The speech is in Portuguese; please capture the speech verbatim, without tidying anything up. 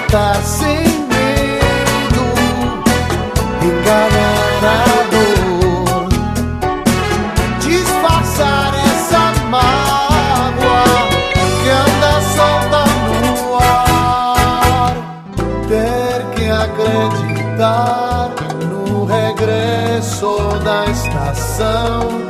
matar sem medo, enganar a dor, disfarçar essa mágoa que anda solta no ar, ter que acreditar no regresso da estação